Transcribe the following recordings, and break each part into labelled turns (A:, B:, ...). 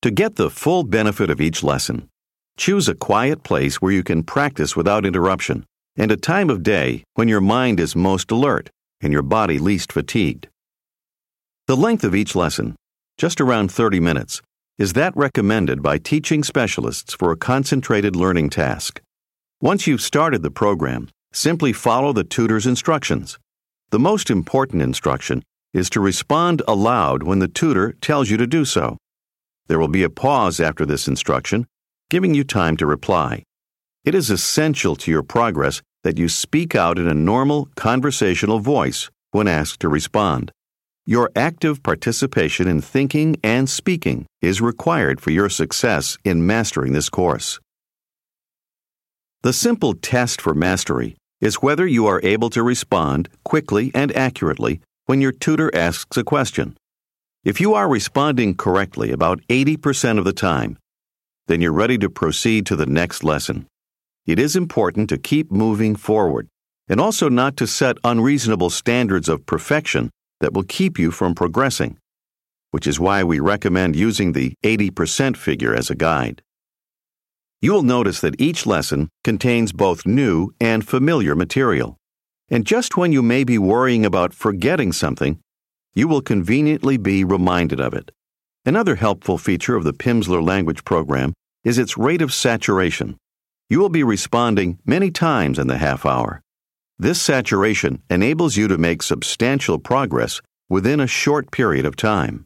A: To get the full benefit of each lesson, choose a quiet place where you can practice without interruption and a time of day when your mind is most alert and your body least fatigued. The length of each lesson, just around 30 minutes, is that recommended by teaching specialists for a concentrated learning task. Once you've started the program, simply follow the tutor's instructions. The most important instruction is to respond aloud when the tutor tells you to do so. There will be a pause after this instruction, giving you time to reply. It is essential to your progress that you speak out in a normal, conversational voice when asked to respond. Your active participation in thinking and speaking is required for your success in mastering this course. The simple test for mastery is whether you are able to respond quickly and accurately when your tutor asks a question. If you are responding correctly about 80% of the time, then you're ready to proceed to the next lesson. It is important to keep moving forward and also not to set unreasonable standards of perfection that will keep you from progressing, which is why we recommend using the 80% figure as a guide. You will notice that each lesson contains both new and familiar material. And just when you may be worrying about forgetting something, you will conveniently be reminded of it. Another helpful feature of the Pimsleur language program is its rate of saturation. You will be responding many times in the half hour. This saturation enables you to make substantial progress within a short period of time.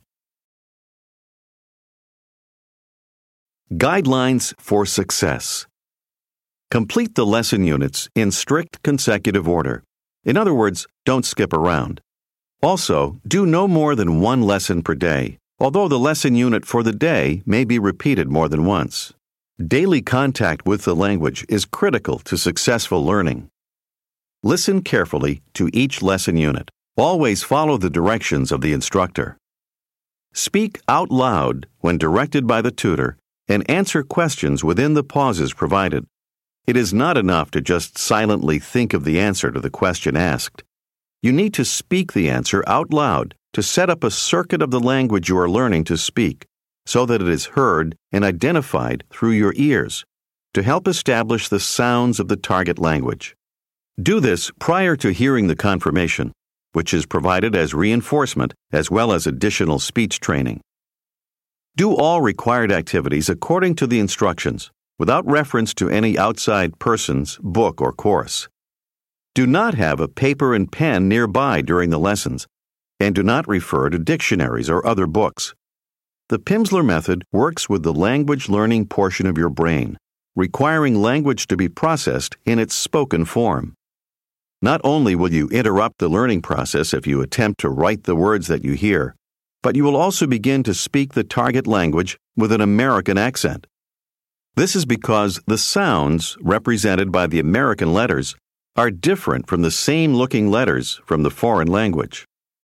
A: Guidelines for success. Complete the lesson units in strict consecutive order. In other words, don't skip around. Also, do no more than one lesson per day, although the lesson unit for the day may be repeated more than once. Daily contact with the language is critical to successful learning. Listen carefully to each lesson unit. Always follow the directions of the instructor. Speak out loud when directed by the tutor and answer questions within the pauses provided. It is not enough to just silently think of the answer to the question asked. You need to speak the answer out loud to set up a circuit of the language you are learning to speak so that it is heard and identified through your ears to help establish the sounds of the target language. Do this prior to hearing the confirmation, which is provided as reinforcement as well as additional speech training. Do all required activities according to the instructions, without reference to any outside person's book or course. Do not have a paper and pen nearby during the lessons, and do not refer to dictionaries or other books. The Pimsleur method works with the language learning portion of your brain, requiring language to be processed in its spoken form. Not only will you interrupt the learning process if you attempt to write the words that you hear, but you will also begin to speak the target language with an American accent. This is because the sounds represented by the American letters are different from the same-looking letters from the foreign language.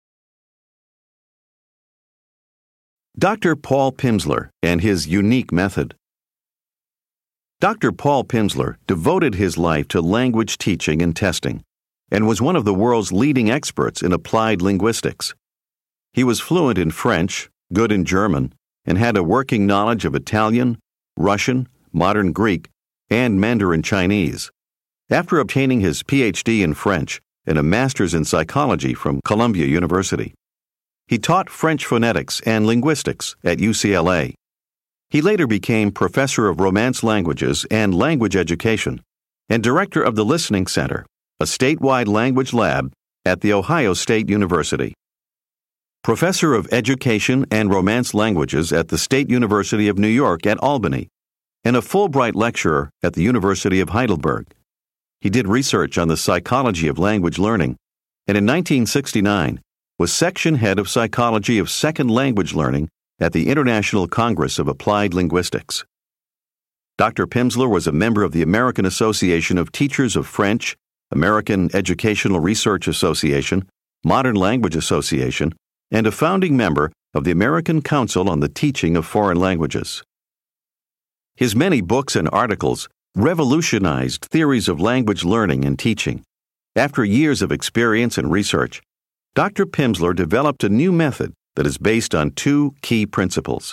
A: Dr. Paul Pimsleur and his unique method. Dr. Paul Pimsleur devoted his life to language teaching and testing, and was one of the world's leading experts in applied linguistics. He was fluent in French, good in German, and had a working knowledge of Italian, Russian, modern Greek, and Mandarin Chinese. After obtaining his Ph.D. in French and a master's in psychology from Columbia University, he taught French phonetics and linguistics at UCLA. He later became professor of Romance languages and language education and director of the Listening Center, a statewide language lab at The Ohio State University. Professor of Education and Romance Languages at the State University of New York at Albany, and a Fulbright lecturer at the University of Heidelberg. He did research on the psychology of language learning, and in 1969 was section head of psychology of second language learning at the International Congress of Applied Linguistics. Dr. Pimsleur was a member of the American Association of Teachers of French, American Educational Research Association, Modern Language Association, and a founding member of the American Council on the Teaching of Foreign Languages. His many books and articles revolutionized theories of language learning and teaching. After years of experience and research, Dr. Pimsleur developed a new method that is based on two key principles.